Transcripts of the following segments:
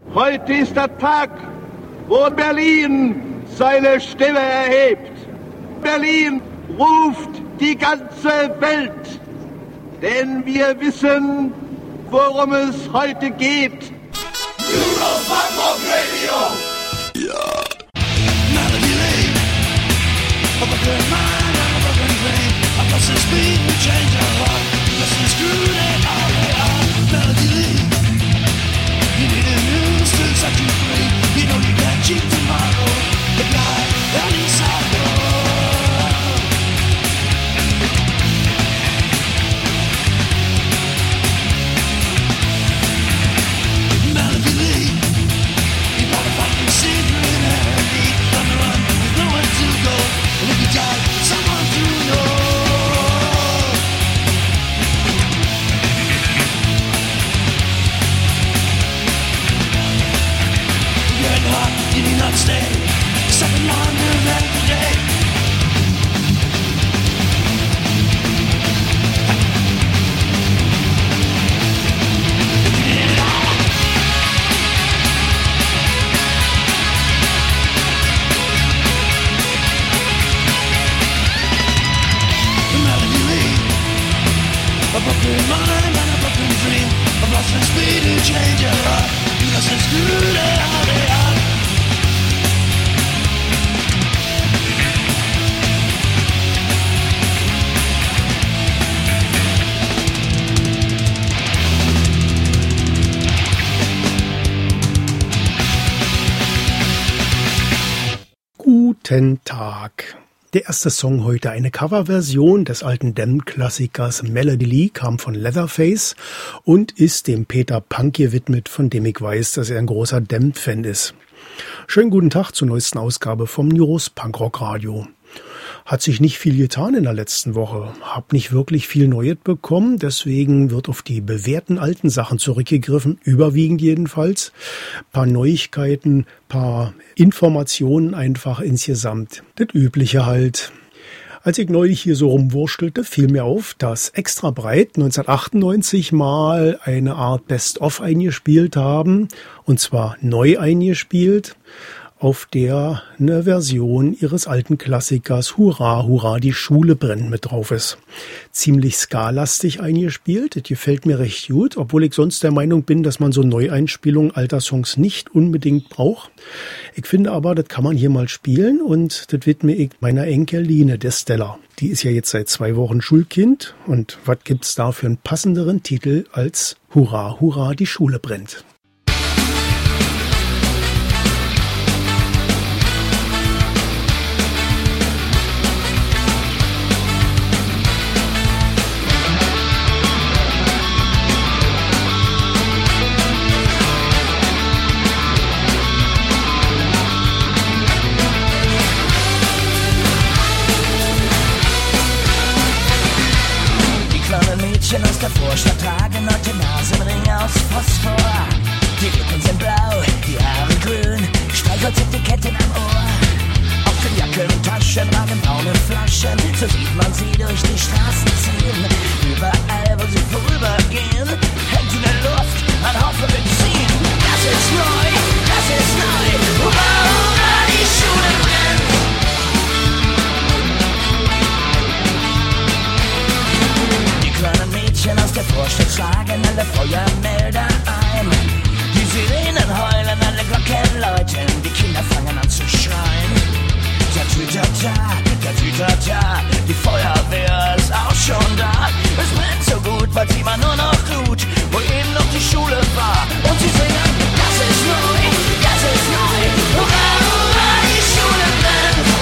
Heute ist der Tag, wo Berlin seine Stimme erhebt. Berlin ruft die ganze Welt, denn wir wissen, worum es heute geht. Europe Radio! Ja! Melody Lane, a broken mind and a broken dream. A bus is speed to change our heart. Listen, screw it all they are. Melody Lane, you need a news to set you free. You know you can't cheat tomorrow. The guy that inside Melody Lee, you gotta find your secret enemy. On the run, with nowhere to go. And if you die, someone to know. Get hot, you need not stay. Second longer than the day. A broken mind and a broken dream. I've lost my speed to change your heart. You must have screwed it how they are. Guten Tag. Der erste Song heute, eine Coverversion des alten Damned-Klassikers Melody Lee, kam von Leatherface und ist dem Peter Punk gewidmet, von dem ich weiß, dass er ein großer Damned-Fan ist. Schönen guten Tag zur neuesten Ausgabe vom News Punkrock Radio. Hat sich nicht viel getan in der letzten Woche, hab nicht wirklich viel Neues bekommen, deswegen wird auf die bewährten alten Sachen zurückgegriffen, überwiegend jedenfalls. Paar Neuigkeiten, paar Informationen einfach insgesamt. Das Übliche halt. Als ich neulich hier so rumwurstelte, fiel mir auf, dass Extra Breit 1998 mal eine Art Best-of eingespielt haben, und zwar neu eingespielt, auf der eine Version ihres alten Klassikers Hurra, Hurra, die Schule brennt mit drauf ist. Ziemlich ska-lastig eingespielt, das gefällt mir recht gut, obwohl ich sonst der Meinung bin, dass man so Neueinspielungen alter Songs nicht unbedingt braucht. Ich finde aber, das kann man hier mal spielen und das widme ich meiner Enkeline, der Stella. Die ist ja jetzt seit 2 Wochen Schulkind und was gibt's da für einen passenderen Titel als Hurra, Hurra, die Schule brennt. Aus der Vorstadt tragen heute Nasenring aus Phosphor. Die Lippen sind blau, die Haare grün, Streichholzetiketten am Ohr. Auf den Jacken und Taschen ragen braune Flaschen, so sieht man sie durch die Straßen ziehen. Überall, wo sie vorübergehen, hängt in der Luft ein Haufen Benzin. Das ist neu, hurra, hurra, die Schule brennt. Aus der Vorstadt schlagen alle Feuermelder ein. Die Sirenen heulen, alle Glocken läuten, die Kinder fangen an zu schreien. Tatütata, die Feuerwehr ist auch schon da. Es brennt so gut, weil sie immer nur noch tut, wo eben noch die Schule war. Und sie singen, das ist neu, hurra, hurra, die Schule brennt.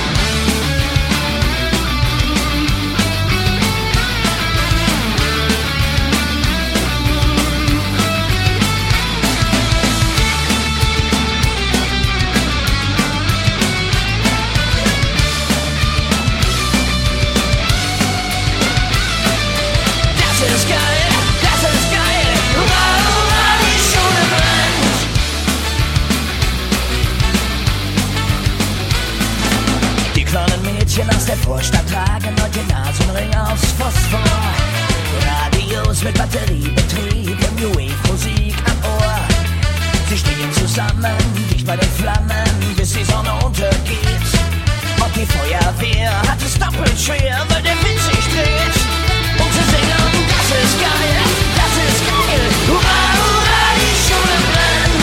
Aus der Vorstadt tragen heute Nasenring aus Phosphor. Radios mit Batteriebetrieb und New Wave Musik am Ohr. Sie stehen zusammen zusammen, dicht bei den Flammen, bis die Sonne untergeht. Und die Feuerwehr hat es doppelt schwer, weil der Wind sich dreht. Und zu singen, das ist geil, hurra, hurra, die Schule brennt.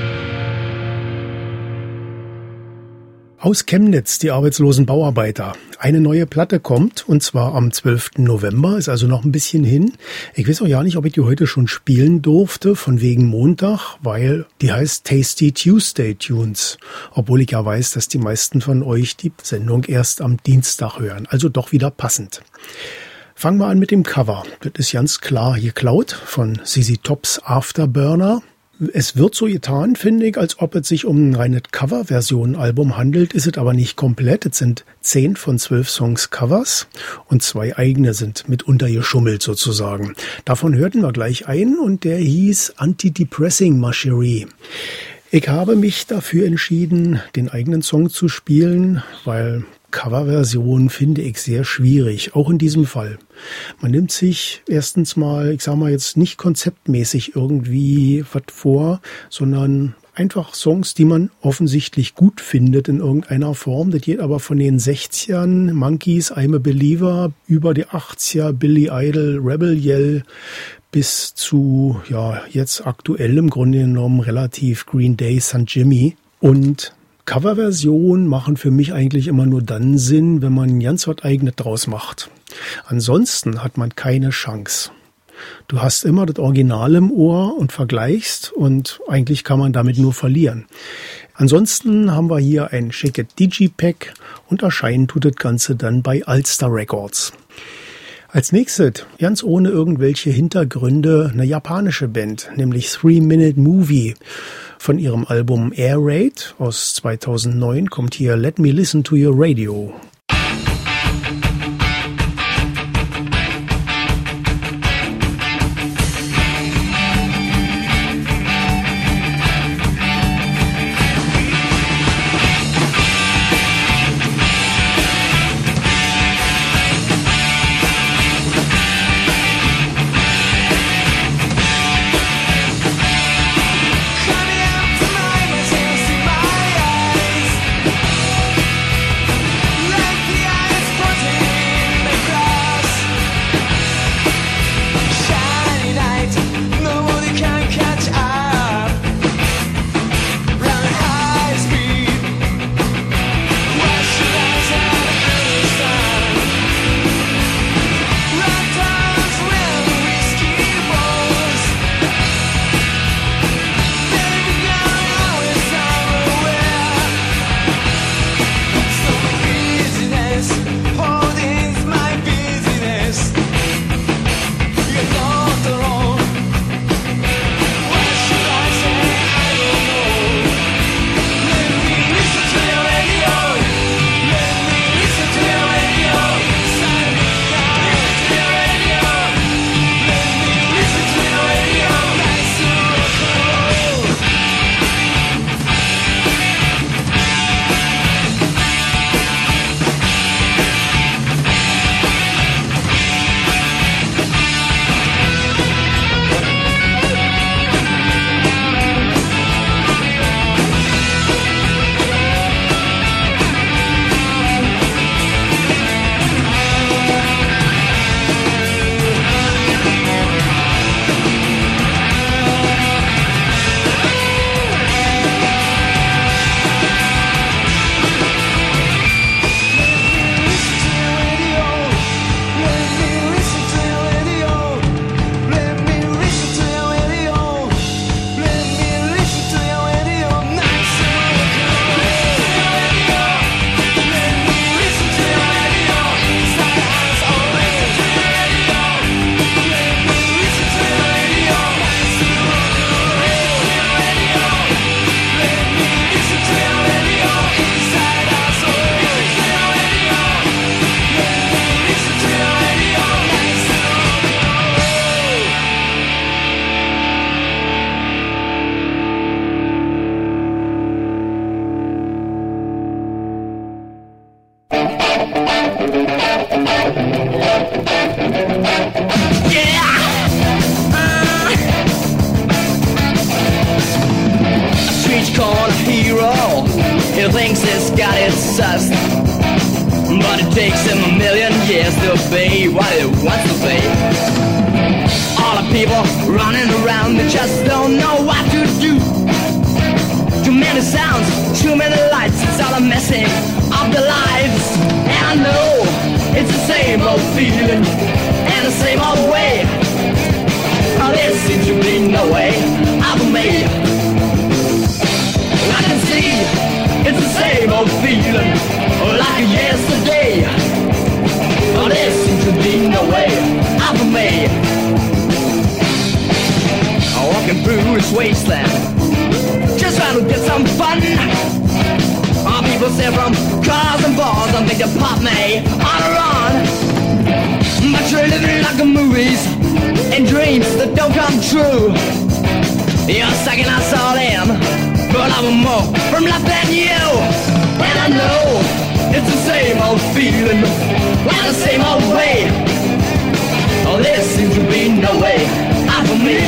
Aus Chemnitz, die arbeitslosen Bauarbeiter. Eine neue Platte kommt, und zwar am 12. November, ist also noch ein bisschen hin. Ich weiß auch ja nicht, ob ich die heute schon spielen durfte, von wegen Montag, weil die heißt Tasty Tuesday Tunes. Obwohl ich ja weiß, dass die meisten von euch die Sendung erst am Dienstag hören. Also doch wieder passend. Fangen wir an mit dem Cover. Das ist ganz klar geklaut von ZZ Tops Afterburner. Es wird so getan, finde ich, als ob es sich um ein reines Cover-Version-Album handelt, ist es aber nicht komplett. Es sind 10 von 12 Songs Covers und 2 eigene sind mitunter geschummelt sozusagen. Davon hörten wir gleich einen und der hieß Antidepressing Machinery. Ich habe mich dafür entschieden, den eigenen Song zu spielen, weil Coverversion finde ich sehr schwierig, auch in diesem Fall. Man nimmt sich erstens mal, ich sag mal jetzt nicht konzeptmäßig irgendwie was vor, sondern einfach Songs, die man offensichtlich gut findet in irgendeiner Form. Das geht aber von den 60ern, Monkeys, I'm a Believer, über die 80er, Billy Idol, Rebel Yell, bis zu, ja, jetzt aktuell im Grunde genommen relativ Green Day, St. Jimmy. Und Coverversionen machen für mich eigentlich immer nur dann Sinn, wenn man ganz was Eigenes draus macht. Ansonsten hat man keine Chance. Du hast immer das Original im Ohr und vergleichst und eigentlich kann man damit nur verlieren. Ansonsten haben wir hier ein schickes Digipack und erscheinen tut das Ganze dann bei Ulster Records. Als nächstes, ganz ohne irgendwelche Hintergründe, eine japanische Band, nämlich 3 Minute Movie. Von ihrem Album Air Raid aus 2009 kommt hier Let Me Listen to Your Radio. But it takes him a million years to obey what he wants to say. All the people running around, they just don't know what to do. Too many sounds, too many lights, it's all a messing up the lives. And I know it's the same old feeling and the same old way. Oh, there seems to be no way out of me. I can see it's the same old feeling like yesterday. Oh, there seems to be no way out of me. Walking through this wasteland, just trying to get some fun. People say from cars and bars, I think they pop me on a run. But you're living like the movies and dreams that don't come true. You're sucking us all in, but I want more from life than you. And I know it's the same old feeling, like the same old way. Oh, there seems to be no way out for me.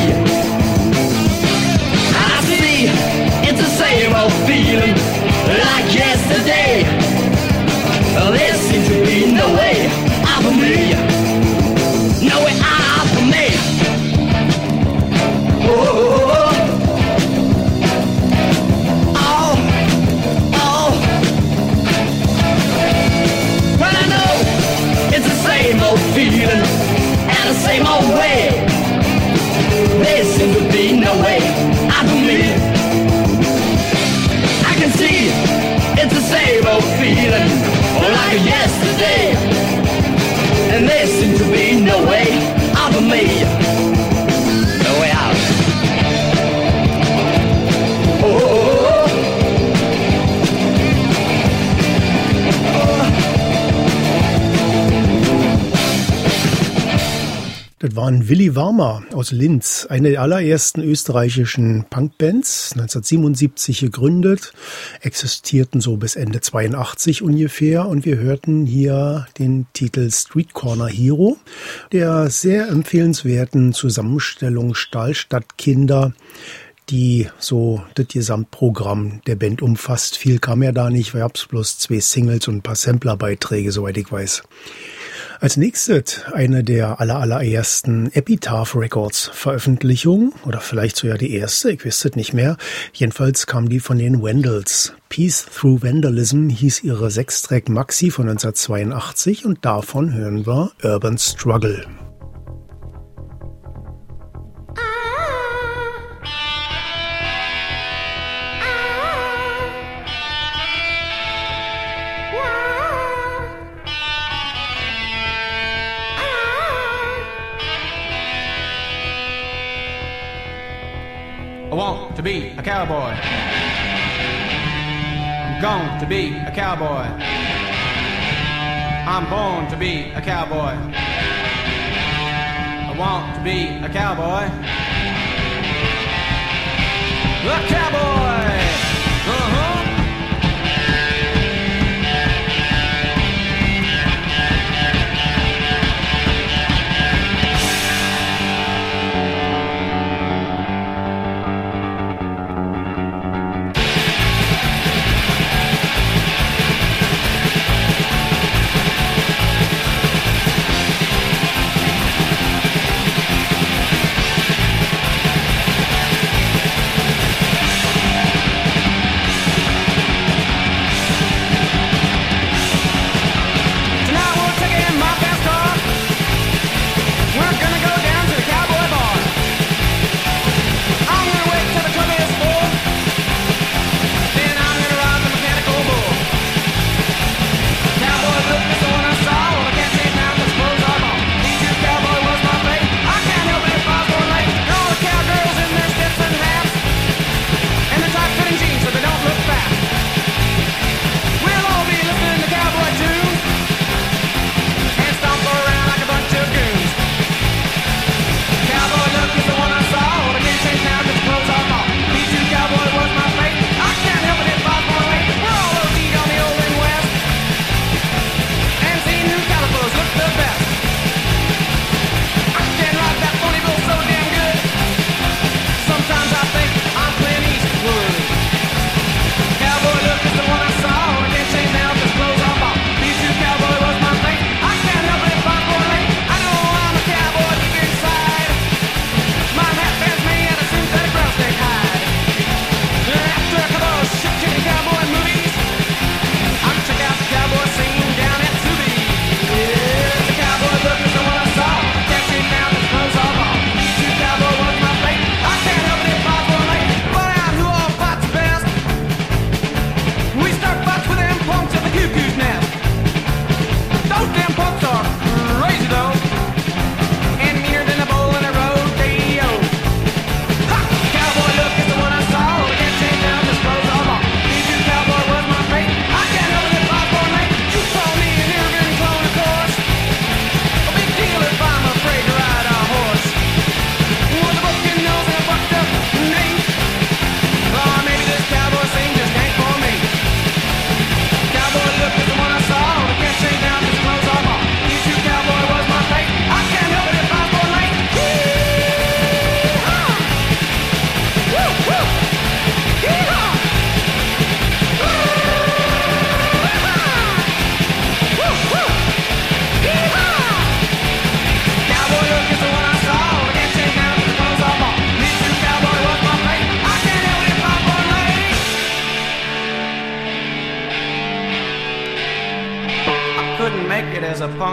I see it's the same old feeling like yesterday. Oh, there seems to be no way out for me. No way out for me. Oh, oh, oh. Well, I know it's the same old feeling and the same old way. There seems to be no way out for me. I can see it's the same old feeling like yesterday. And there seems to be no way out of me. No way out. Oh, Das waren Willi Warmer aus Linz, eine der allerersten österreichischen Punkbands, 1977 gegründet, existierten so bis Ende 82 ungefähr, und wir hörten hier den Titel Street Corner Hero, der sehr empfehlenswerten Zusammenstellung Stahlstadtkinder, die so das Gesamtprogramm der Band umfasst. Viel kam ja da nicht, wir haben bloß 2 Singles und ein paar Samplerbeiträge, soweit ich weiß. Als nächstes eine der allerersten Epitaph Records Veröffentlichungen, oder vielleicht sogar die erste, ich weiß es nicht mehr. Jedenfalls kam die von den Vandals. Peace Through Vandalism hieß ihre 6-Track Maxi von 1982 und davon hören wir Urban Struggle. I want to be a cowboy. I'm going to be a cowboy. I'm born to be a cowboy. I want to be a cowboy. A cowboy! Uh-huh!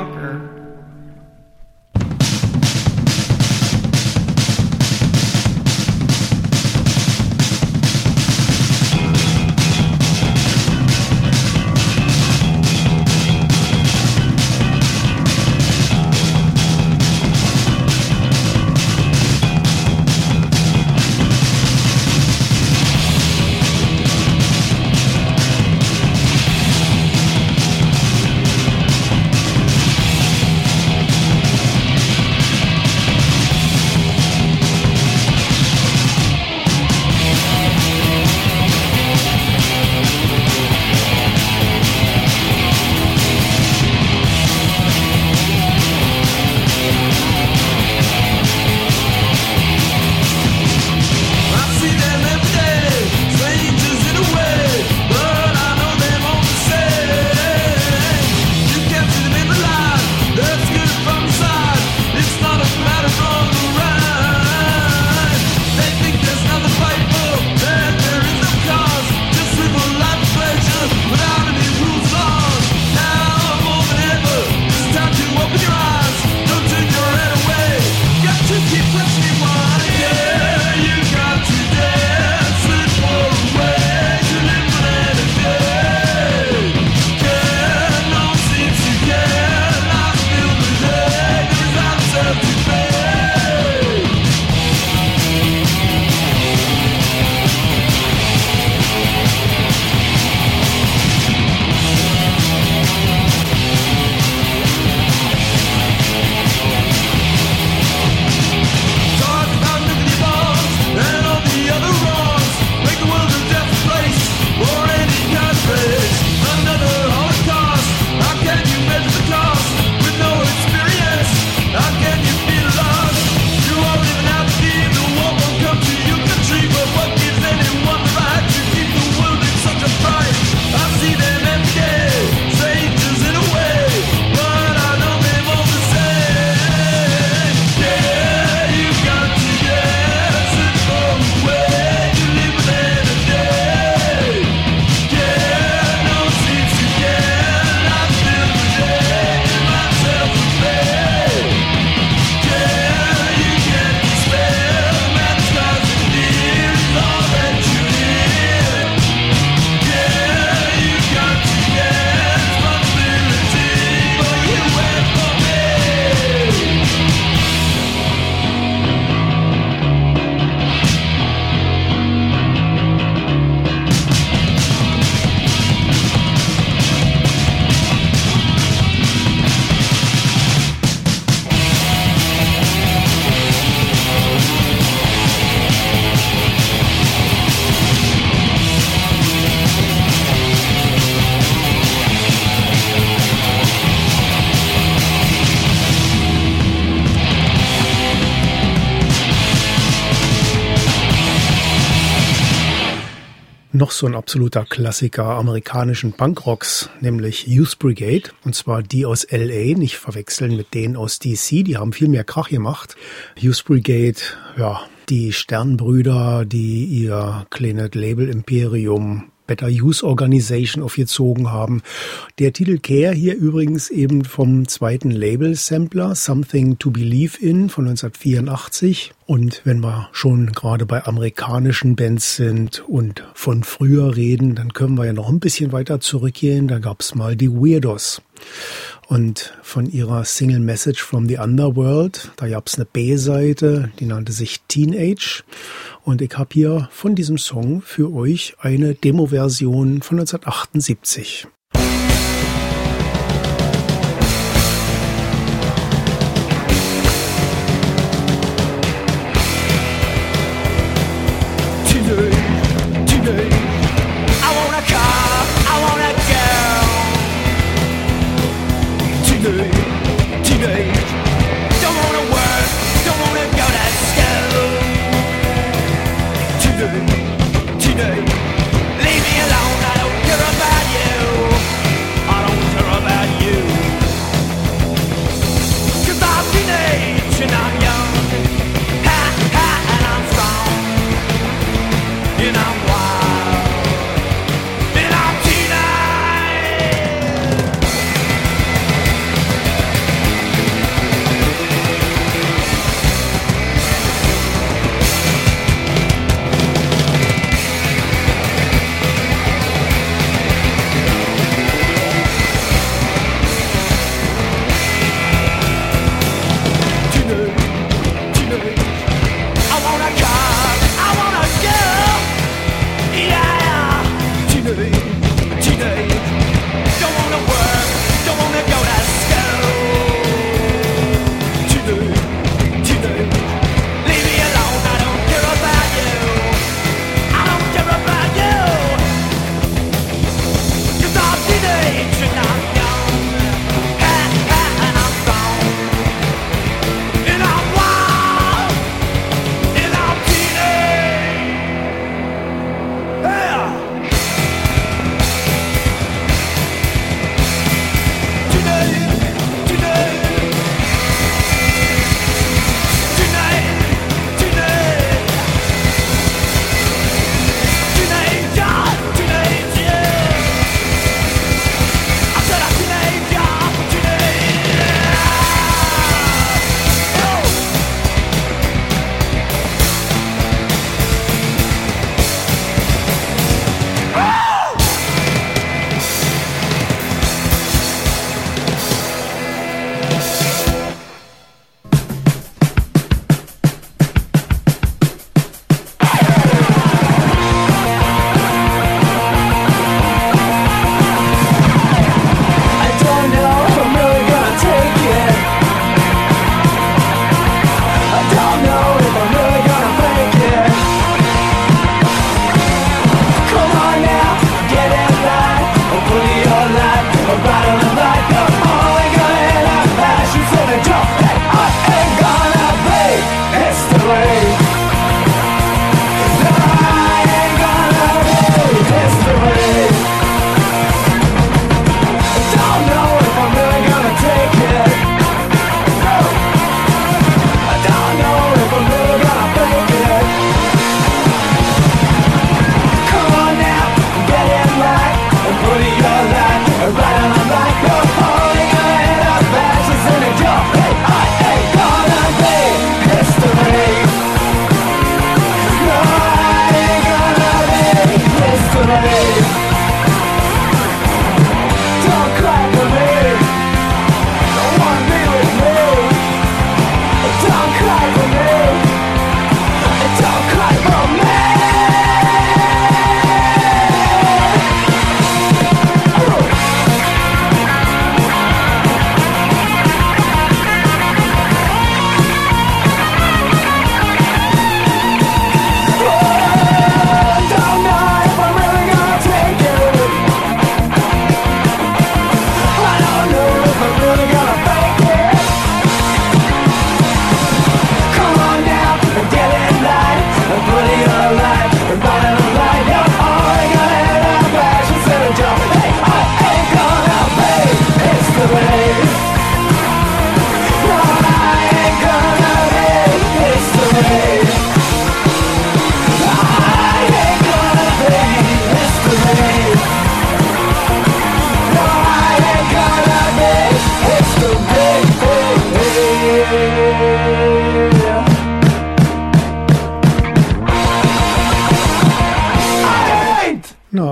Walker. Noch so ein absoluter Klassiker amerikanischen Punkrocks, nämlich Youth Brigade, und zwar die aus L.A., nicht verwechseln mit denen aus D.C., die haben viel mehr Krach gemacht. Youth Brigade, ja, die Sternbrüder, die ihr kleines Label-Imperium Better Use Organization aufgezogen haben. Der Titel Care hier übrigens eben vom zweiten Label-Sampler Something to Believe in von 1984. Und wenn wir schon gerade bei amerikanischen Bands sind und von früher reden, dann können wir ja noch ein bisschen weiter zurückgehen. Da gab's mal die Weirdos. Und von ihrer Single Message from the Underworld, da gab's eine B-Seite, die nannte sich Teenage. Und ich habe hier von diesem Song für euch eine Demo-Version von 1978.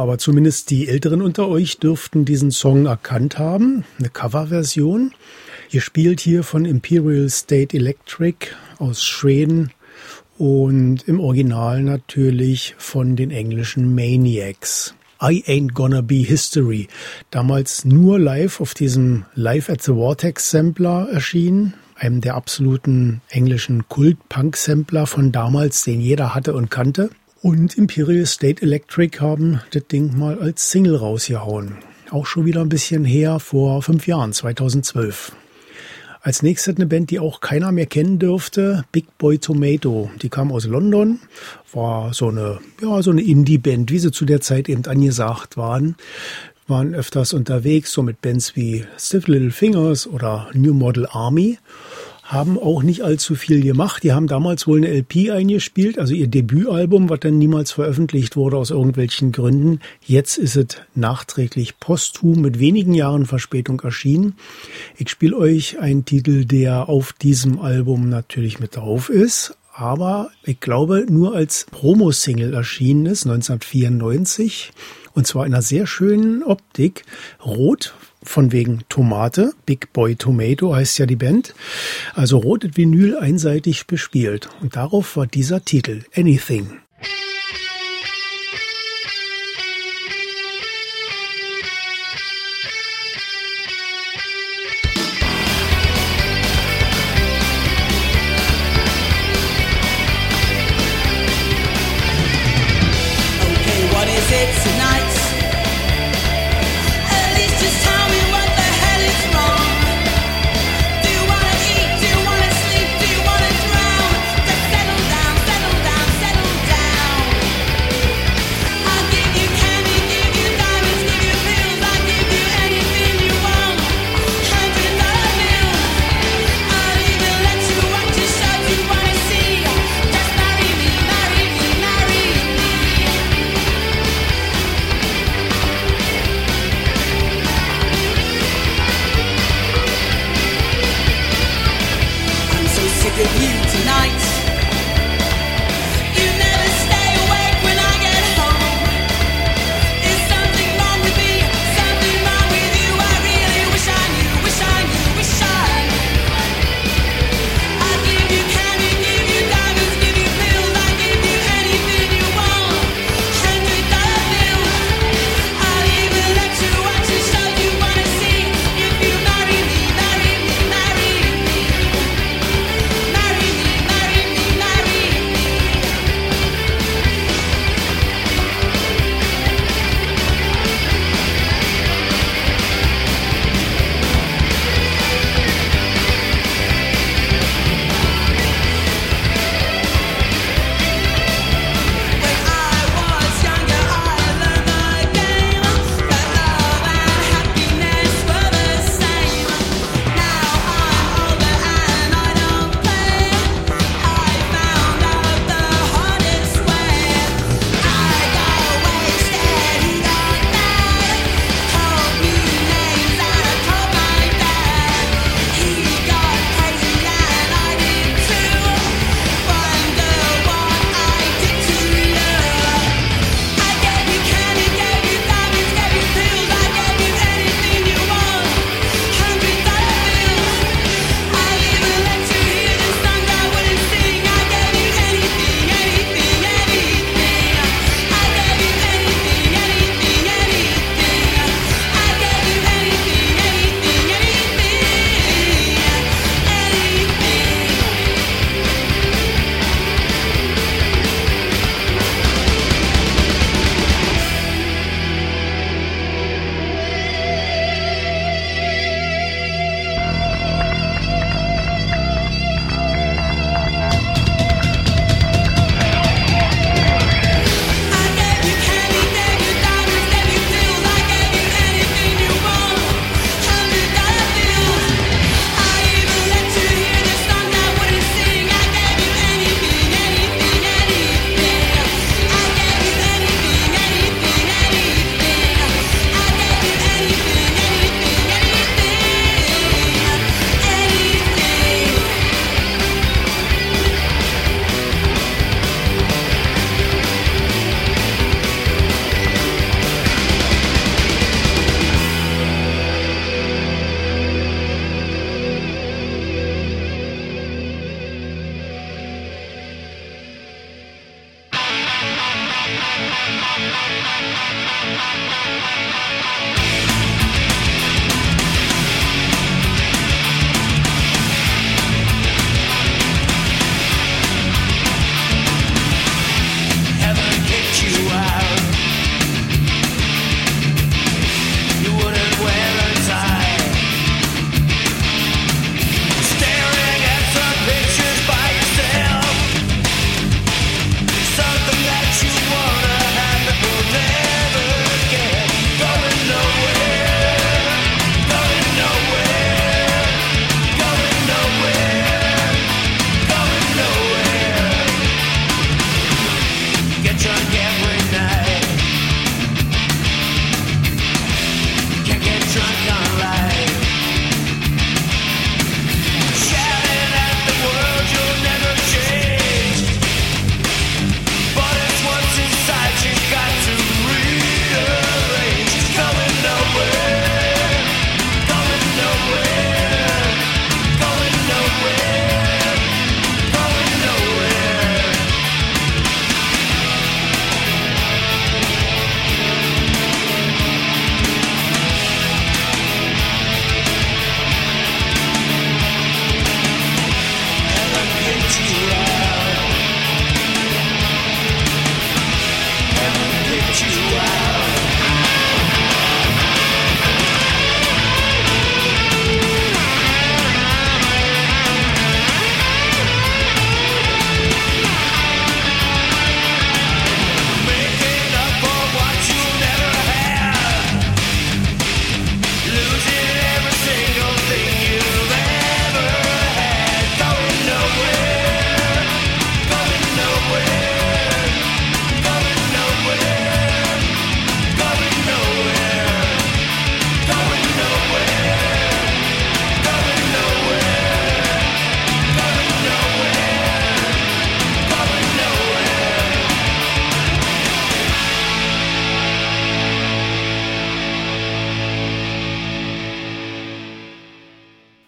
aber zumindest die Älteren unter euch dürften diesen Song erkannt haben. Eine Coverversion. Ihr spielt hier von Imperial State Electric aus Schweden und im Original natürlich von den englischen Maniacs. I Ain't Gonna Be History. Damals nur live auf diesem Live at the Vortex Sampler erschienen. Einem der absoluten englischen Kult-Punk-Sampler von damals, den jeder hatte und kannte. Und Imperial State Electric haben das Ding mal als Single rausgehauen. Auch schon wieder ein bisschen her, vor 5 Jahren, 2012. Als nächstes eine Band, die auch keiner mehr kennen dürfte, Big Boy Tomato. Die kam aus London, war so eine Indie-Band, wie sie zu der Zeit eben angesagt waren. Waren öfters unterwegs, so mit Bands wie Stiff Little Fingers oder New Model Army. Haben auch nicht allzu viel gemacht. Die haben damals wohl eine LP eingespielt, also ihr Debütalbum, was dann niemals veröffentlicht wurde aus irgendwelchen Gründen. Jetzt ist es nachträglich posthum mit wenigen Jahren Verspätung erschienen. Ich spiele euch einen Titel, der auf diesem Album natürlich mit drauf ist, aber ich glaube nur als Promo-Single erschienen ist, 1994. Und zwar in einer sehr schönen Optik, rot, von wegen Tomate, Big Boy Tomato heißt ja die Band, also rotes Vinyl einseitig bespielt. Und darauf war dieser Titel, Anything. Okay, what is it tonight? Settle down.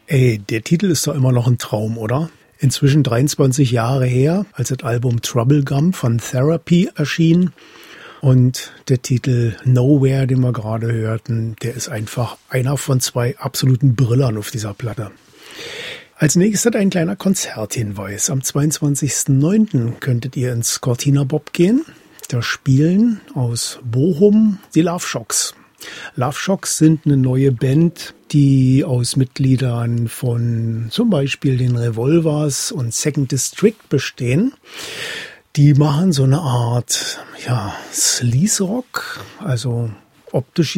Ey, der Titel ist doch immer noch ein Traum, oder? Inzwischen 23 Jahre her, als das Album Trouble Gum von Therapy erschien. Und der Titel Nowhere, den wir gerade hörten, der ist einfach einer von 2 absoluten Brillern auf dieser Platte. Als nächstes ein kleiner Konzerthinweis. Am 22.09. könntet ihr ins Cortina Bob gehen. Da spielen aus Bochum die Love Shocks. Love Shocks sind eine neue Band, die aus Mitgliedern von zum Beispiel den Revolvers und Second District bestehen. Die machen so eine Art, Sleaze Rock, also optisch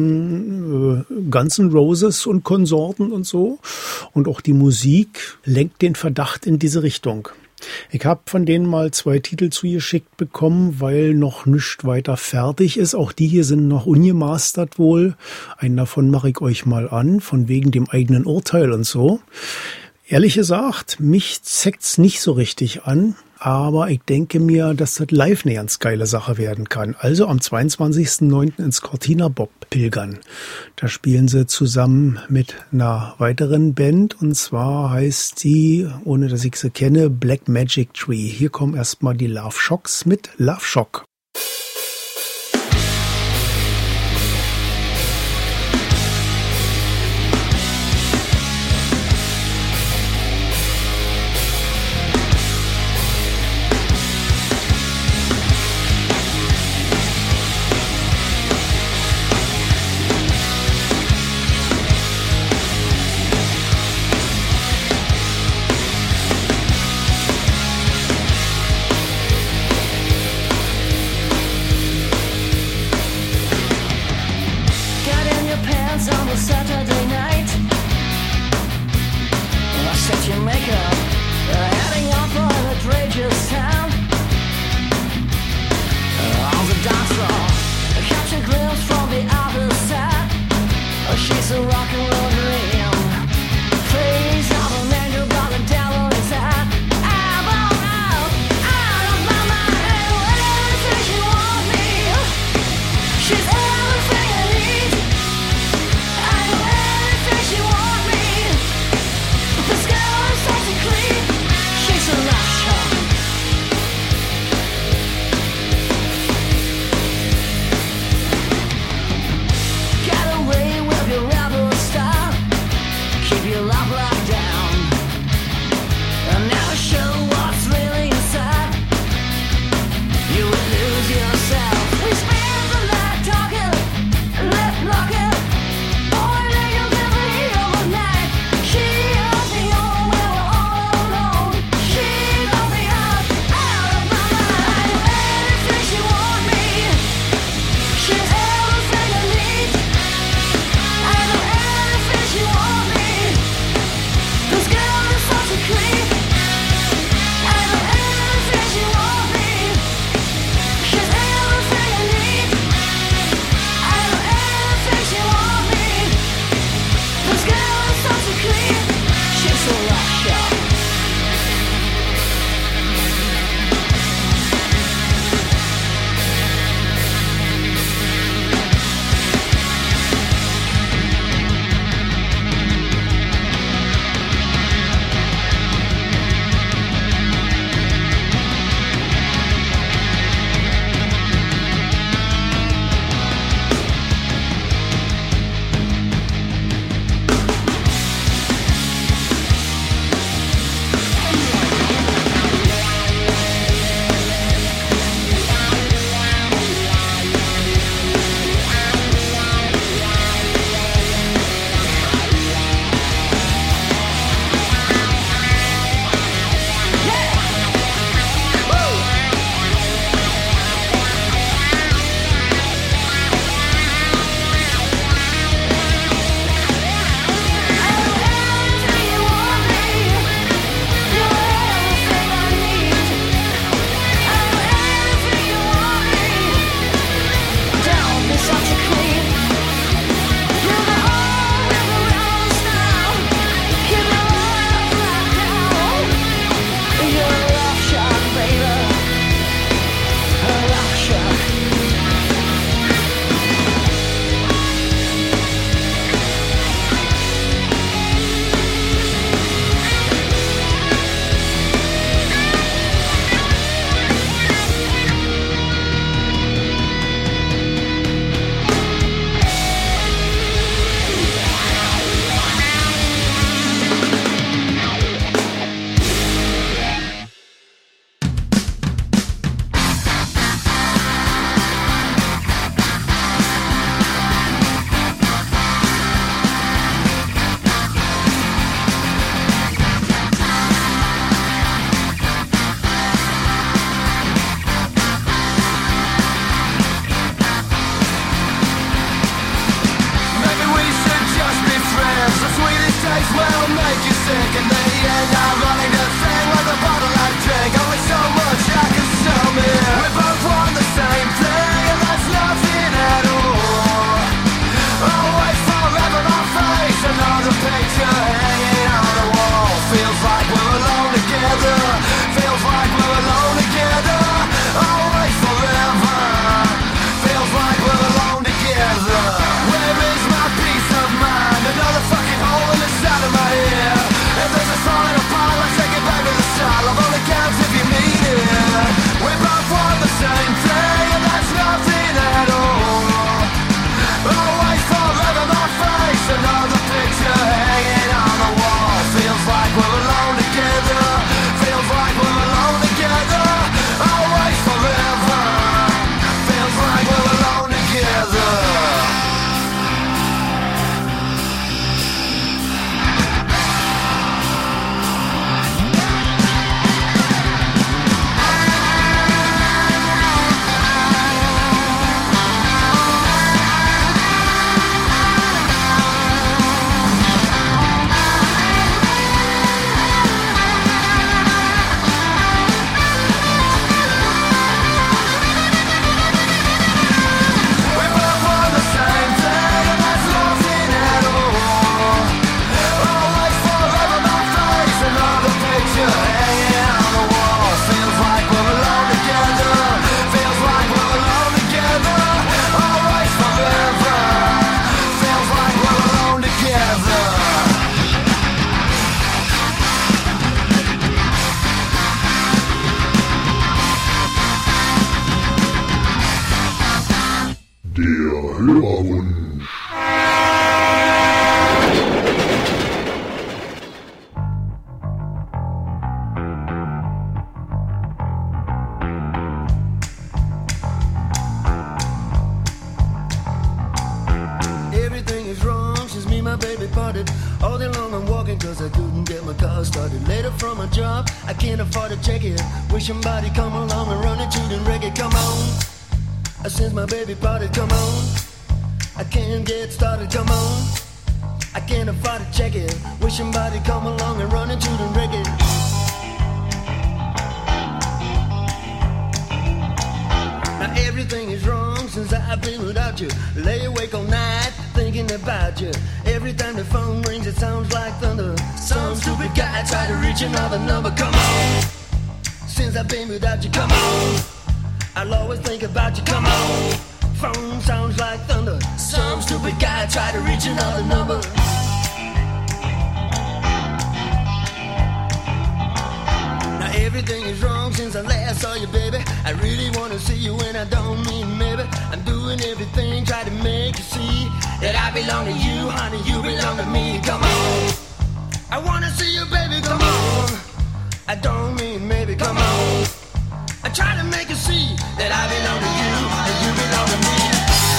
gesehen Guns N' Roses und Konsorten und so. Und auch die Musik lenkt den Verdacht in diese Richtung. Ich habe von denen mal 2 Titel zugeschickt bekommen, weil noch nichts weiter fertig ist. Auch die hier sind noch ungemastert wohl. Einen davon mache ich euch mal an, von wegen dem eigenen Urteil und so. Ehrlich gesagt, mich zeckt's nicht so richtig an, aber ich denke mir, dass das live eine ganz geile Sache werden kann. Also am 22.09. ins Cortina Bob pilgern. Da spielen sie zusammen mit einer weiteren Band und zwar heißt sie, ohne dass ich sie kenne, Black Magic Tree. Hier kommen erstmal die Love Shocks mit Love Shock. Stop. make you sick, and then the end I'm running the thing like a bottle I drink. Only so much I can sell me. We both want the same thing, and that's nothing at all. Always forever my face, another picture hanging on the wall. Feels like we're alone together. Feels like we're alone together. Always forever. Feels like we're alone together. Where is my peace of mind? Another fucking hole in the side of my ear. If there's a falling apart, let's take it back to the start. Love only counts if you mean it. We both want the same thing, and that's nothing at all. Always forever my face, another picture hanging on the wall. Feels like we're alone together. Feels like we're alone together. Always forever. Feels like we're alone together. Everything is wrong since me and my baby parted. All day long I'm walking cause I couldn't get my car started. Later from a job, I can't afford to check it. Wish somebody come along and run it to the reggae. Come on, since my baby parted, come on. I can't get started, come on. I can't afford to check it. Wish somebody come along and run it to the reggae. Now everything is wrong since I've been without you. Lay awake all night thinking about you. Every time the phone rings it sounds like thunder. Some stupid guy tried to reach another number. Come on, since I've been without you, come on. I'll always think about you, come on. Phone sounds like thunder. Some stupid guy tried to reach another number. Now everything is wrong since I last saw you, baby. I really want to see you and I don't mean maybe. I'm doing everything, try to make you see that I belong to you, honey, you belong to me. Come on, I want to see you, baby, come on. I don't mean maybe, come on. I try to make you see that I belong to you and you belong to me.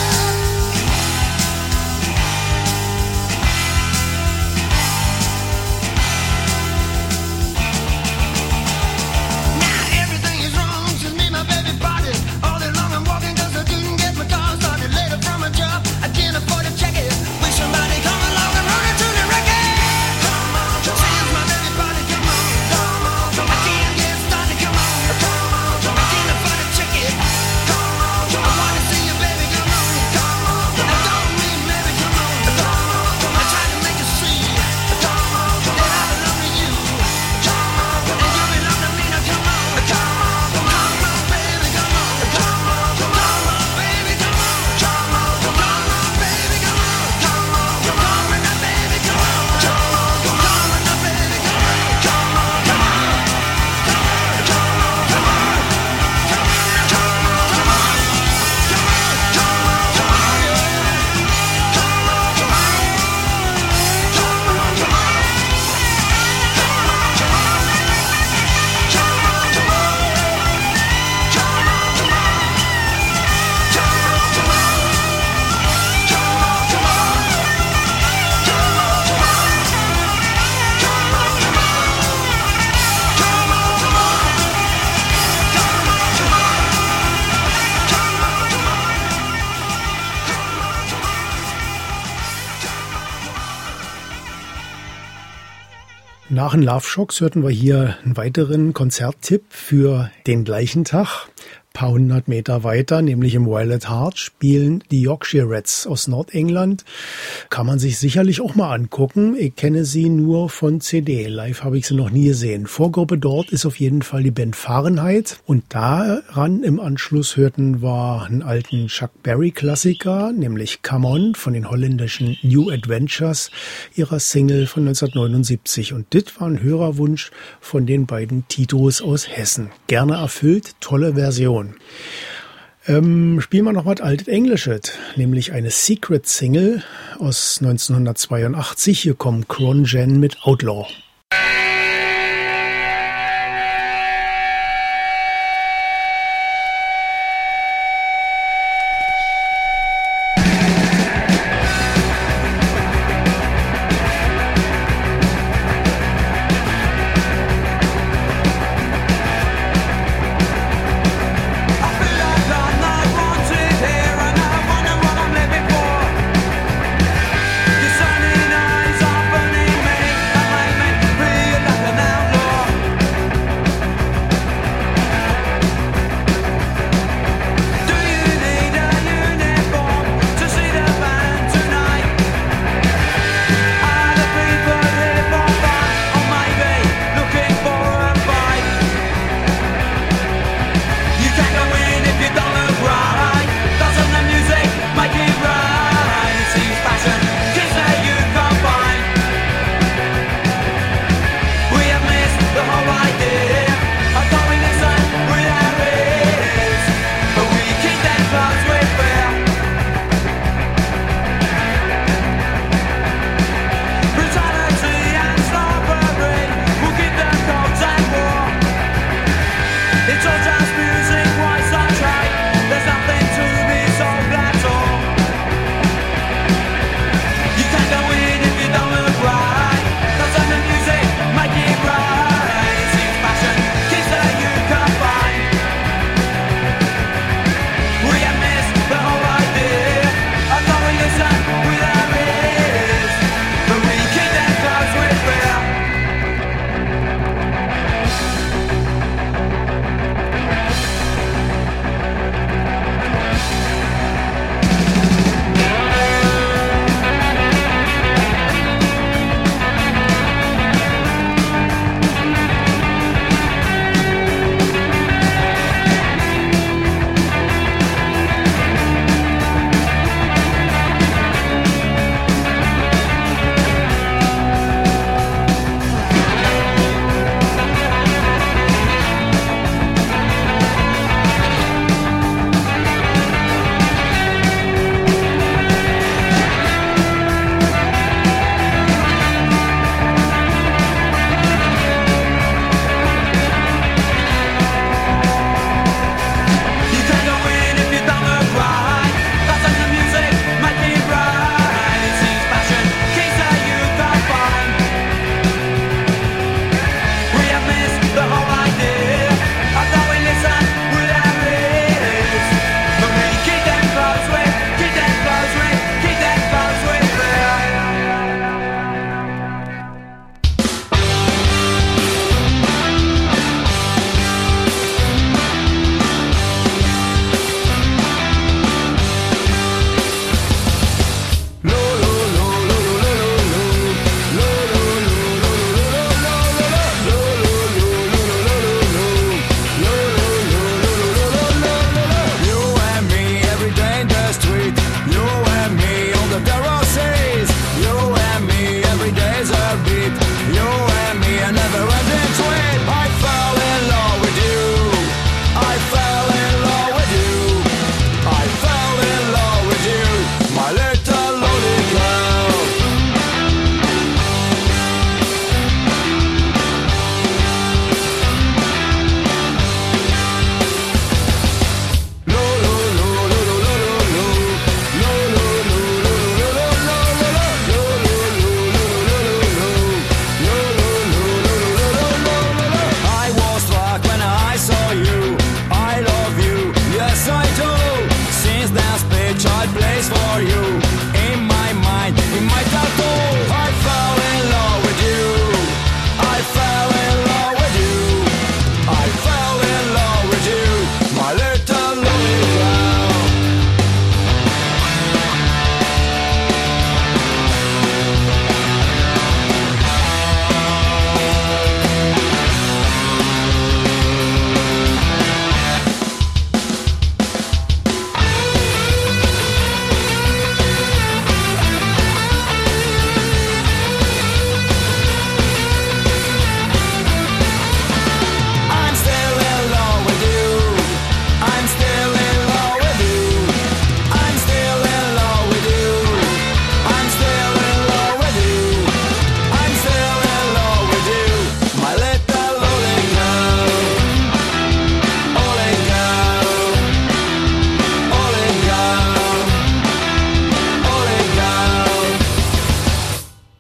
Now everything is wrong since me and my baby parted. All day long I'm walking cause I couldn't get my car started. Later from a job, I can't afford to check it. Wish somebody come along and run it to the record. Come on, since my baby parted, come on. I can't get started, come on. I can't afford Nach den Love Shocks hörten wir hier einen weiteren Konzerttipp für den gleichen Tag. Ein paar hundert Meter weiter, nämlich im Violet Heart, spielen die Yorkshire Rats aus Nordengland. Kann man sich sicherlich auch mal angucken. Ich kenne sie nur von CD. Live habe ich sie noch nie gesehen. Vorgruppe dort ist auf jeden Fall die Band Fahrenheit. Und daran im Anschluss hörten wir einen alten Chuck Berry-Klassiker, nämlich Come On von den holländischen New Adventures, ihrer Single von 1979. Und das war ein Hörerwunsch von den beiden Titos aus Hessen. Gerne erfüllt, tolle Version. Spielen wir noch was altes Englisches, nämlich eine Secret-Single aus 1982. Hier kommt Cron Jen mit Outlaw. Your sunny eyes are burning me.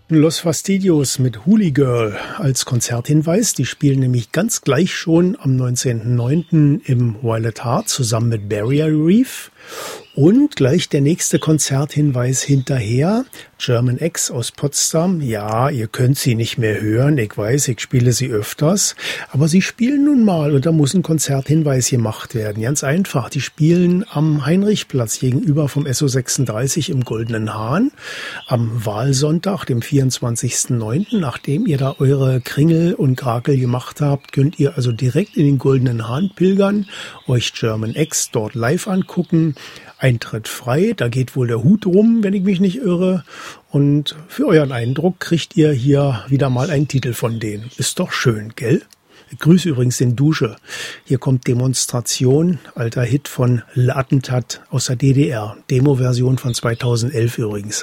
Los Fastidios mit Hooly Girl als Konzerthinweis. Die spielen nämlich ganz gleich schon am 19.09. im Violet Heart zusammen mit Barrier Reef. Und gleich der nächste Konzerthinweis hinterher. German X aus Potsdam. Ja, ihr könnt sie nicht mehr hören. Ich weiß, ich spiele sie öfters. Aber sie spielen nun mal und da muss ein Konzerthinweis gemacht werden. Ganz einfach. Die spielen am Heinrichplatz gegenüber vom SO36 im Goldenen Hahn. Am Wahlsonntag, dem 24.09. Nachdem ihr da eure Kringel und Krakel gemacht habt, könnt ihr also direkt in den Goldenen Hahn pilgern, euch German X dort live angucken. Eintritt frei, da geht wohl der Hut rum, wenn ich mich nicht irre. Und für euren Eindruck kriegt ihr hier wieder mal einen Titel von denen. Ist doch schön, gell? Ich grüße übrigens den Dusche. Hier kommt Demonstration, alter Hit von Le Attentat aus der DDR. Demo-Version von 2011 übrigens.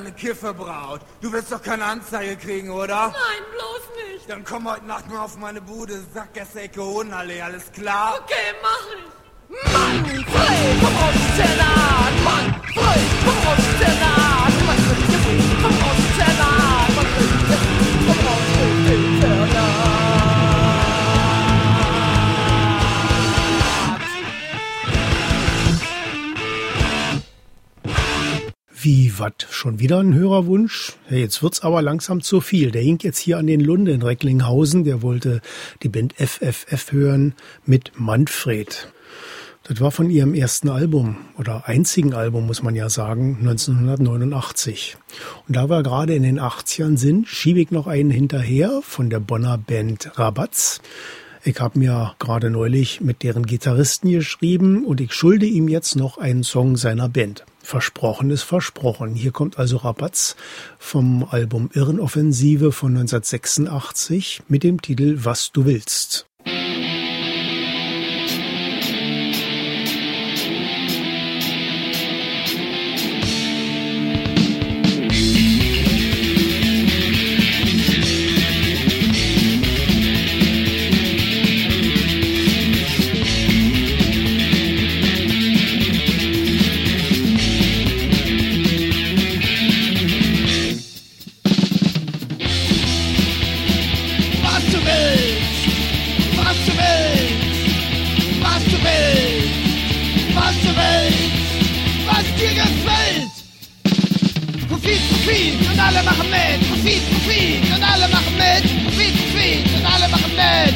eine Kifferbraut. Du wirst doch keine Anzeige kriegen, oder? Nein, bloß nicht. Dann komm heute Nacht mal auf meine Bude, Sackgasse, Ecke, Hohenallee, alles klar? Okay, mach ich. Mann, frei vom Ostsenat! Mann, frei vom Ostsenat! Mann, frei vom Ostsenat! Mann, frei vom Ostsenat! Wie, wat? Schon wieder ein Hörerwunsch? Ja, jetzt wird's aber langsam zu viel. Der hing jetzt hier an den Lunde in Recklinghausen. Der wollte die Band FFF hören mit Manfred. Das war von ihrem ersten Album oder einzigen Album, muss man ja sagen, 1989. Und da wir gerade in den 80ern sind, schiebe ich noch einen hinterher von der Bonner Band Rabatz. Ich habe mir gerade neulich mit deren Gitarristen geschrieben und ich schulde ihm jetzt noch einen Song seiner Band. Versprochen ist versprochen. Hier kommt also Rabatz vom Album Irrenoffensive von 1986 mit dem Titel Was du willst. Und alle machen mit. Profit, Profit und alle machen mit. Profit, Profit und alle machen mit.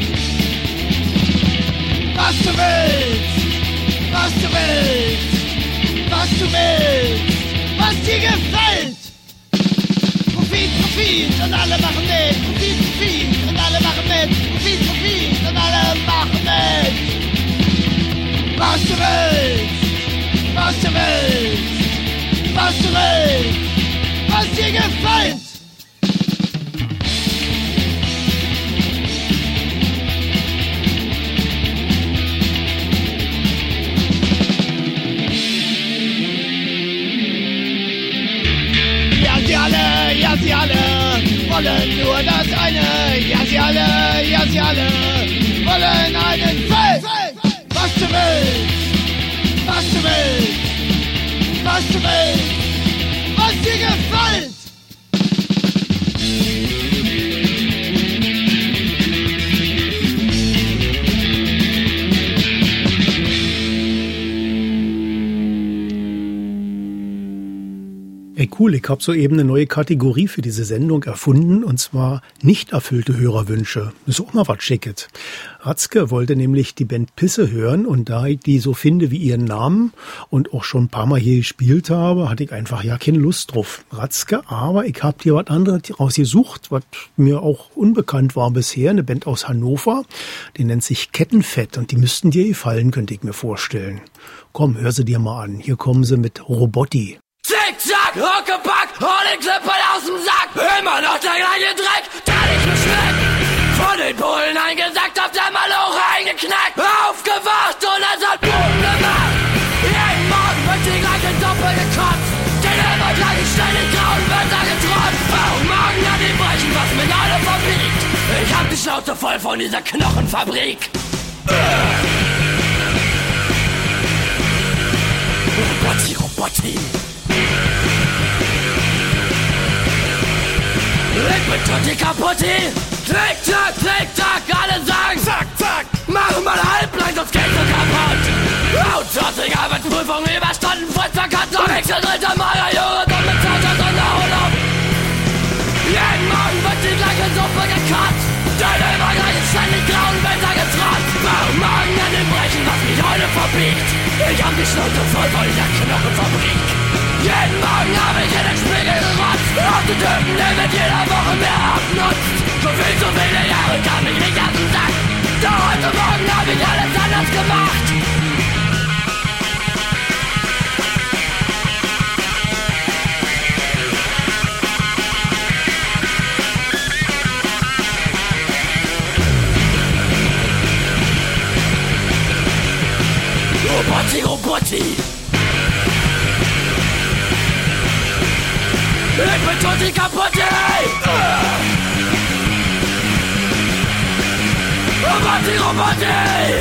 Was du willst, was du willst, was du willst, was dir gefällt. Profit, Profit und alle machen mit. Profit, Profit und alle machen mit. Profit, Profit und alle machen mit. Was du willst, was du willst, was du willst, was dir gefällt. Ja, sie alle wollen nur das eine. Ja, sie alle wollen einen Feld. Was du willst, was du willst, was du willst, was dir gefällt. Ey, cool, ich habe soeben eine neue Kategorie für diese Sendung erfunden, und zwar nicht erfüllte Hörerwünsche. Das ist auch mal was Schickes. Ratzke wollte nämlich die Band Pisse hören, und da ich die so finde wie ihren Namen und auch schon ein paar Mal hier gespielt habe, hatte ich einfach ja keine Lust drauf. Ratzke, aber ich habe dir was anderes rausgesucht, was mir auch unbekannt war bisher. Eine Band aus Hannover, die nennt sich Kettenfett, und die müssten dir gefallen, könnte ich mir vorstellen. Komm, hör sie dir mal an. Hier kommen sie mit Robotti. Zick-Zack, Huckepack, hol den Klippel aus dem Sack. Immer noch der gleiche Dreck, der nicht mehr schmeckt. Von den Bullen eingesackt, auf der Maloche eingeknackt. Aufgewacht und es hat Boom gemacht. Jeden Morgen wird die gleiche Suppe gekotzt. Den immer gleichen ständig grauen Wetter getrotzt. Warum Magen an die Brechen, was mich alle verbiegt. Ich hab die Schnauze voll von dieser Knochenfabrik. Robotti, Robotti. Ich bin Tutti Kaputti. Klick-Tack, Klick-Tack, alle sagen Zack, Zack. Machen mal halblang, sonst geht's so kaputt. Outsourcing, Arbeitsprüfung, Überstunden, Fritz verkatzt. Und Excel, dritter Meier, Junge, komm mit Zeit, Sonderurlaub. Jeden Morgen wird die gleiche Suppe gekotzt. Denn immer gleich ist ständig grauen Wetter getrotzt. Warum Magen an dem Brechen, was mich heute verbiegt. Ich hab die Schnauze voll von dieser Knochenfabrik. Jeden Morgen hab ich in den Spiegel gerotzt. Auf den Typen, der mit jeder Woche mehr abnutzt. Schon viel zu viele Jahre kam ich nicht auf den Sack. Doch heute Morgen hab ich alles anders gemacht. Robotti, Robotti. Tutti Capote! Avanti Robotti!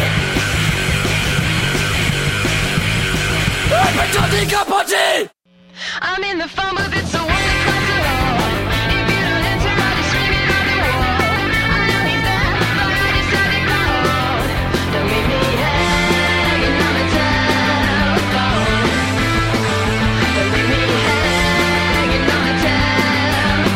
Tutti Capote! I'm in the phone booth, it's the one that cries it all. If you don't answer, I'll just scream it on the wall. I know he's there, but I just had to call. Don't leave me hanging on the telephone. Don't leave me hanging on the telephone.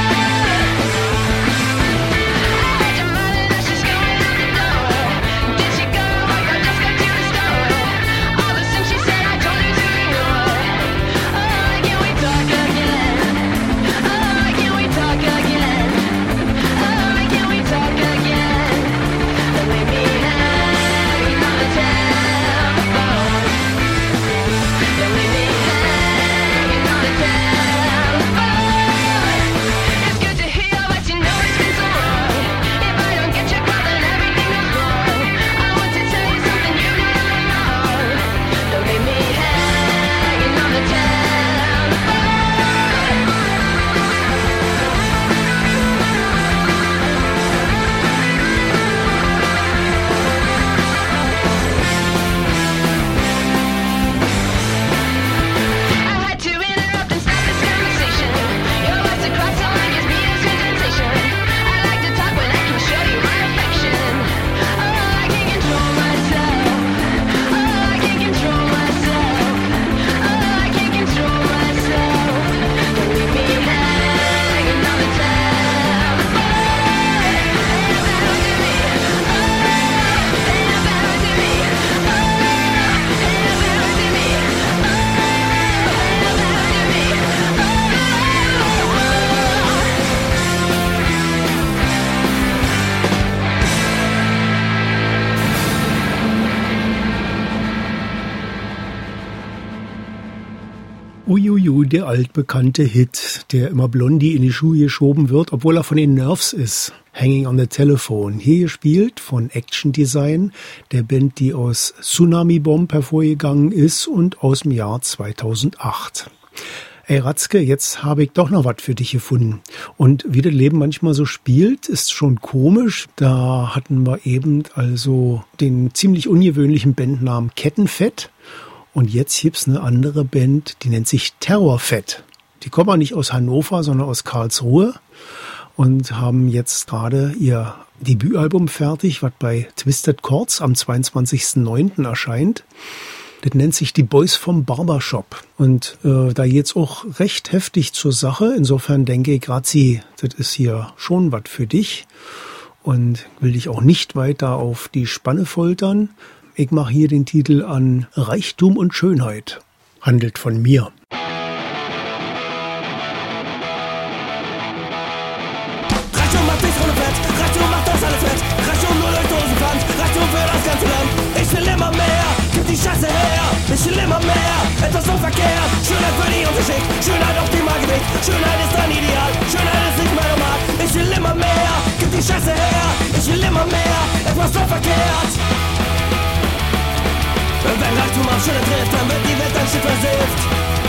I heard your mother that she's going out the door. Did she go like I just got to the store? All the things she said I told her to ignore. Can we talk again? Can we talk again? Can we talk again? Don't leave me hanging on the telephone. Don't leave me hanging on the telephone. It's good to hear, but you know it's been so long. If I don't get your call, then everything goes wrong. I want to tell you something you don't know. Don't leave me hanging on the telephone. I had to interrupt and stop this conversation. Your words across the line gives me a sensation. I like to talk when I can show you my affection. I can't control myself. I can't control myself. I can't control myself. Don't leave me hanging on the telephone. Uiuiui, der altbekannte Hit, der immer Blondie in die Schuhe geschoben wird, obwohl er von den Nerves ist. Hanging on the Telephone. Hier gespielt von Action Design, der Band, die aus Tsunami Bomb hervorgegangen ist und aus dem Jahr 2008. Ey Ratzke, jetzt habe ich doch noch was für dich gefunden. Und wie das Leben manchmal so spielt, ist schon komisch. Da hatten wir eben also den ziemlich ungewöhnlichen Bandnamen Kettenfett. Und jetzt gibt's eine andere Band, die nennt sich Terrorfett. Die kommen auch nicht aus Hannover, sondern aus Karlsruhe und haben jetzt gerade ihr Debütalbum fertig, was bei Twisted Chords am 22.09. erscheint. Das nennt sich Die Boys vom Barbershop. Und da geht's auch recht heftig zur Sache. Insofern denke ich, Grazi, das ist hier schon was für dich. Und will dich auch nicht weiter auf die Spanne foltern. Ich mache hier den Titel an Reichtum und Schönheit. Handelt von mir. Reichtum macht dich ohne Fett, Reichtum macht das alles fett. Reichtum nur durch Dosenpfand, Reichtum für das ganze Land. Ich will immer mehr, gib die Scheiße her. Ich will immer mehr, etwas so verkehrt. Schönheit für die Unterschicht, Schönheit auf dem Magewicht. Schönheit ist dein Ideal, Schönheit ist nicht mehr normal. Ich will immer mehr, gib die Scheiße her. Ich will immer mehr, etwas so verkehrt. Wenn Reichtum auf Schönheit trifft, dann wird die Welt ein Stück versifft.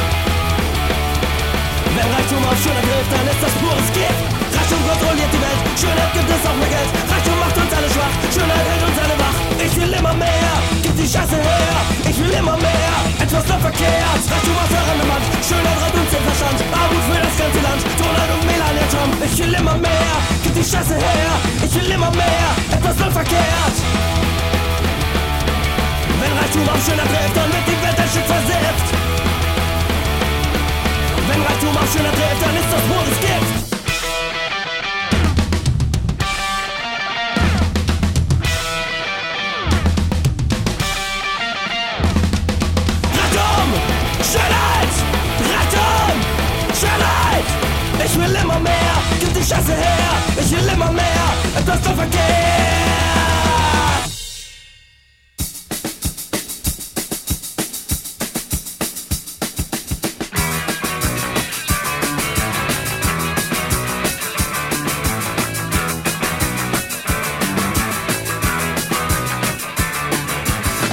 Wenn Reichtum auf Schönheit trifft, dann ist das pures Gift. Reichtum kontrolliert die Welt, Schönheit gibt es auch mehr Geld. Reichtum macht uns alle schwach, Schönheit hält uns alle wach. Ich will immer mehr, gib die Scheiße her. Ich will immer mehr, etwas noch verkehrt. Reichtum aus der Randemand, Schönheit raubt uns den Verstand. Armut für das ganze Land, Tonheit und Melania Trump. Ich will immer mehr, gib die Scheiße her. Ich will immer mehr, etwas noch verkehrt. Wenn Reichtum auf Schönheit trifft, dann wird die Welt ein Stück versifft. Wenn Reichtum auf Schönheit trifft, dann ist das pures Gift. Reichtum! Schönheit! Reichtum! Schönheit! Ich will immer mehr, gib die Scheiße her. Ich will immer mehr, etwas zu verkehrt.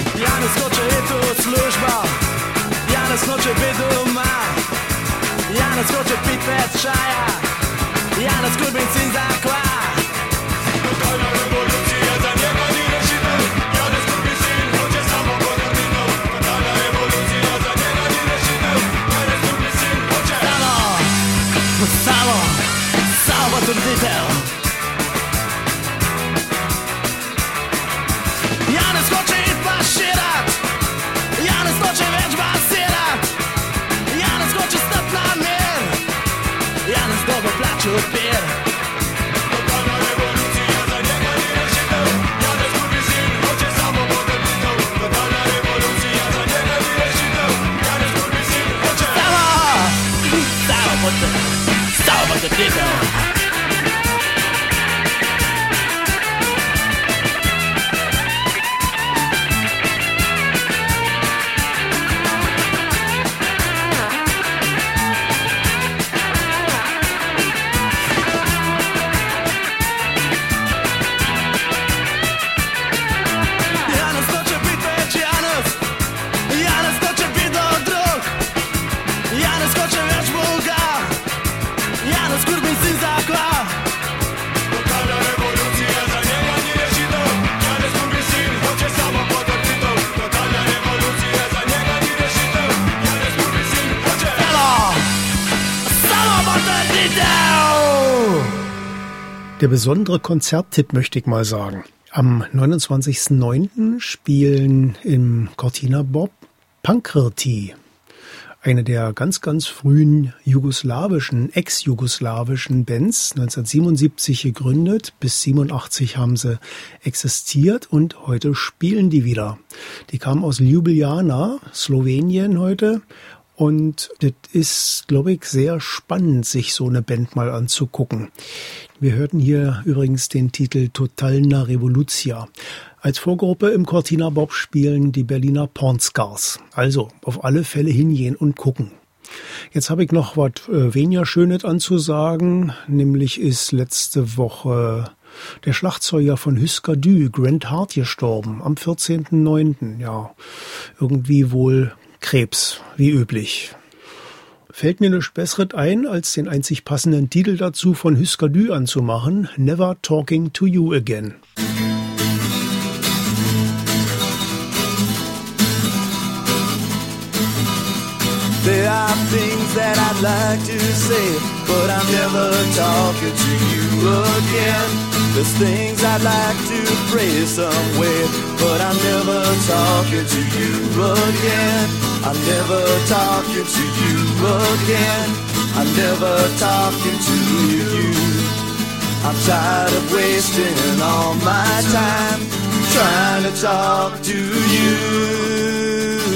Janes noche vedo Janus skoczy bitwę trzaja, Janus Kudmin syn zakła. Totalna rewolucja, za niego nie resimy, Janus Kudmin syn, chodzie samo podornino. Totalna rewolucja, za niego nie resimy, Janus Kudmin syn, chodzie. Samo podornino. Janus skoczy pasierat, Janus skoczy wiecz basierat, Janus skoczy stop na mir, Janus dobro plaću pir. Totalna rewolucja, za niego nie resimy, Janus Kudmin syn, chodzie samo podornino. Totalna rewolucja, za niego nie resimy, Janus Kudmin syn, chodzie. Samo podornino. Der besondere Konzerttipp möchte ich mal sagen. Am 29.09. spielen im Cortina Bob Pankrti, eine der ganz, ganz frühen ex-jugoslawischen Bands, 1977 gegründet, bis 87 haben sie existiert und heute spielen die wieder. Die kamen aus Ljubljana, Slowenien heute. Und das ist, glaube ich, sehr spannend, sich so eine Band mal anzugucken. Wir hörten hier übrigens den Titel Totalna Revolucja. Als Vorgruppe im Cortina Bob spielen die Berliner Pornscars. Also auf alle Fälle hingehen und gucken. Jetzt habe ich noch was weniger Schönes anzusagen. Nämlich ist letzte Woche der Schlagzeuger von Husker Du, Grant Hart, gestorben. Am 14.09. Ja, irgendwie wohl Krebs, wie üblich. Fällt mir nichts Besseres ein, als den einzig passenden Titel dazu von Husker Du anzumachen, Never Talking to You Again. There are things that I'd like to say, but I'm never talking to you again. There's things I'd like to pray somewhere, but I'm never talking to you again. I'm never talking to you again. I'm never talking to you. I'm tired of wasting all my time trying to talk to you.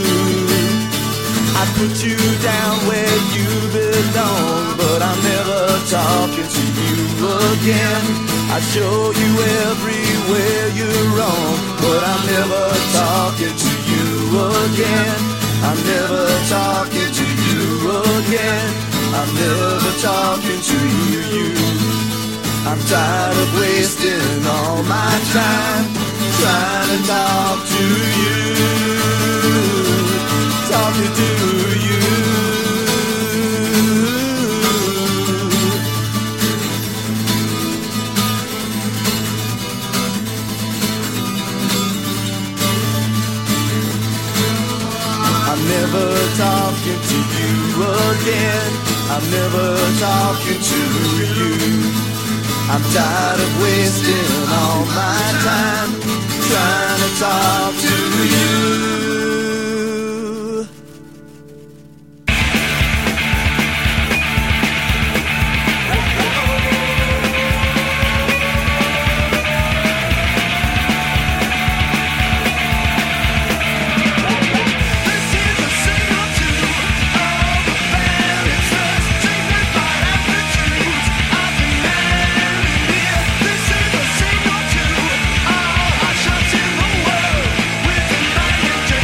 I put you down where you belong, but I'm never talking to you again. I show you everywhere you're wrong, but I'm never talking to you again. I'm never talking to you again. I'm never talking to you. I'm tired of wasting all my time trying to talk to you. Talking to you. I'm never talking to you again. I'm never talking to you. I'm tired of wasting all my time trying to talk to you. With the night and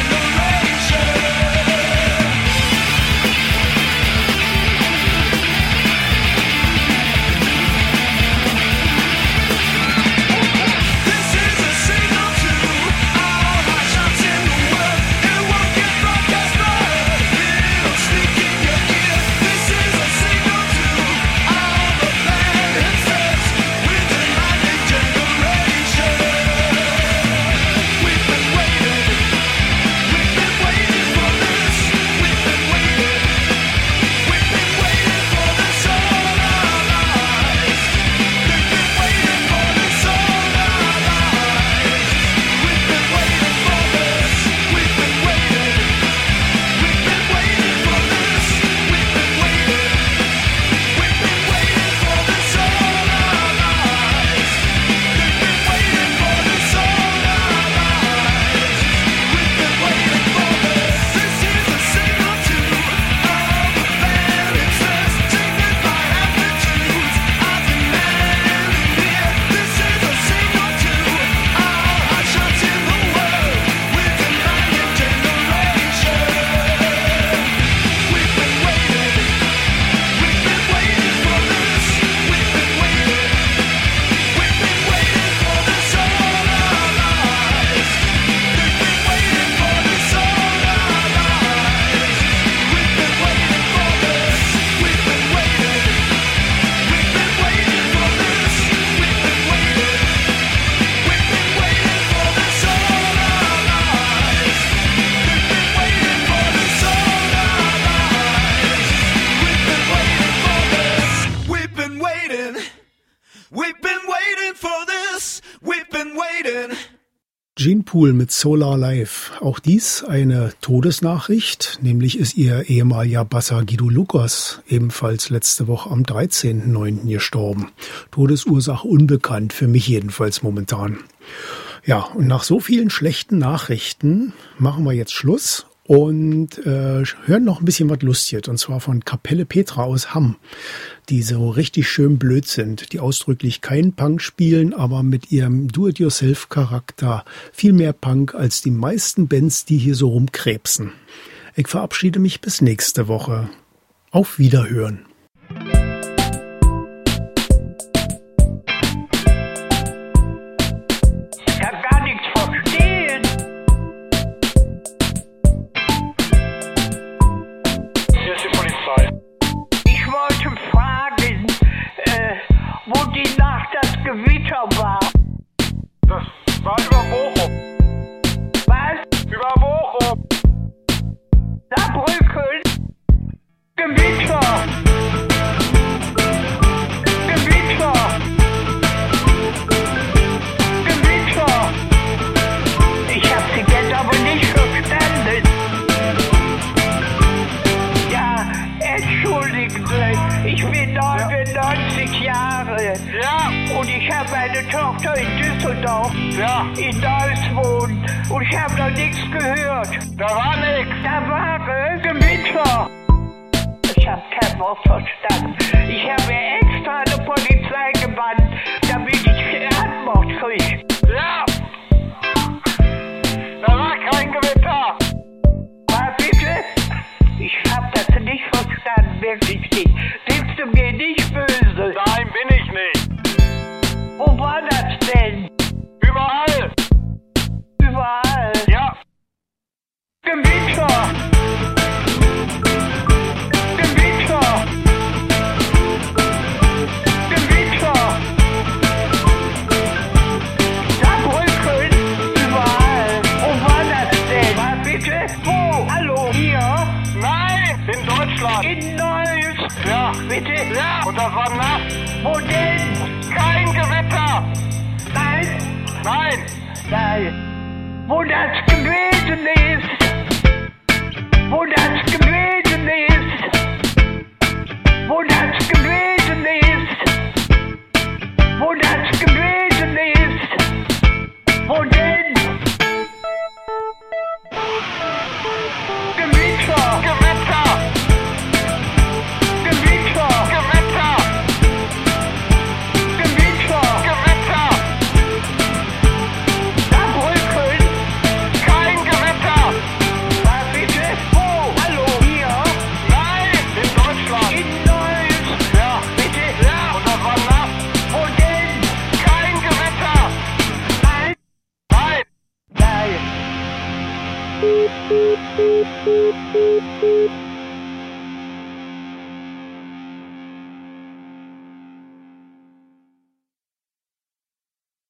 We've been waiting for this, we've been waiting. Gene Pool mit Solar Life. Auch dies eine Todesnachricht, nämlich ist ihr ehemaliger Basser Guido Lucas ebenfalls letzte Woche am 13.09. gestorben. Todesursache unbekannt, für mich jedenfalls momentan. Ja, und nach so vielen schlechten Nachrichten machen wir jetzt Schluss und hören noch ein bisschen was Lustiges, und zwar von Kapelle Petra aus Hamm, die so richtig schön blöd sind, die ausdrücklich keinen Punk spielen, aber mit ihrem Do-it-yourself-Charakter viel mehr Punk als die meisten Bands, die hier so rumkrebsen. Ich verabschiede mich bis nächste Woche. Auf Wiederhören. Gewitter war. Das war über Bochum. Was? Über Bochum. Saarbrücken. Gewitter. Gewitter. Gewitter. Ich hab sie jetzt aber nicht verstanden. Ja, entschuldigen Sie, ich bin 99 Jahre. Ja. Und ich habe eine Tochter in Düsseldorf, in Neuss wohnt. Und ich habe noch nichts gehört. Da war nix. Da war Gewitter. Ich habe kein Wort verstanden. Ich habe mir extra eine Polizei gebannt, damit ich Antwort kriege. Ja. Da war kein Gewitter. Was bitte? Ich habe das nicht verstanden, wirklich nicht. Bist du mir nicht böse? Nein, bin ich nicht. Wo war das denn? Überall. Überall? Ja. Gewitter. Gewitter. Gewitter. Saarbrücken. Überall. Wo war das denn? Was bitte? Wo? Hallo? Hier? Nein, in Deutschland. In Neuss. Ja. Bitte? Ja. Und das war nass. Wo denn? Kein Gewitter. Nein. Nein. Nein. Wo das gewesen ist. Wo das gewesen ist. Wo das gewesen ist. Wo das gewesen ist. Wo denn? Gewitter. Gewitter. Gewitter. Gewitter. Gewitter. Gewitter. Saarbrücken. Kein Gewitter. Was bitte? Wo? Hallo? Hier? Nein, in Deutschland. In Neuss. Ja. Bitte? Ja. Und das war nass. Wo denn? Kein Gewitter. Nein. Nein. Nein.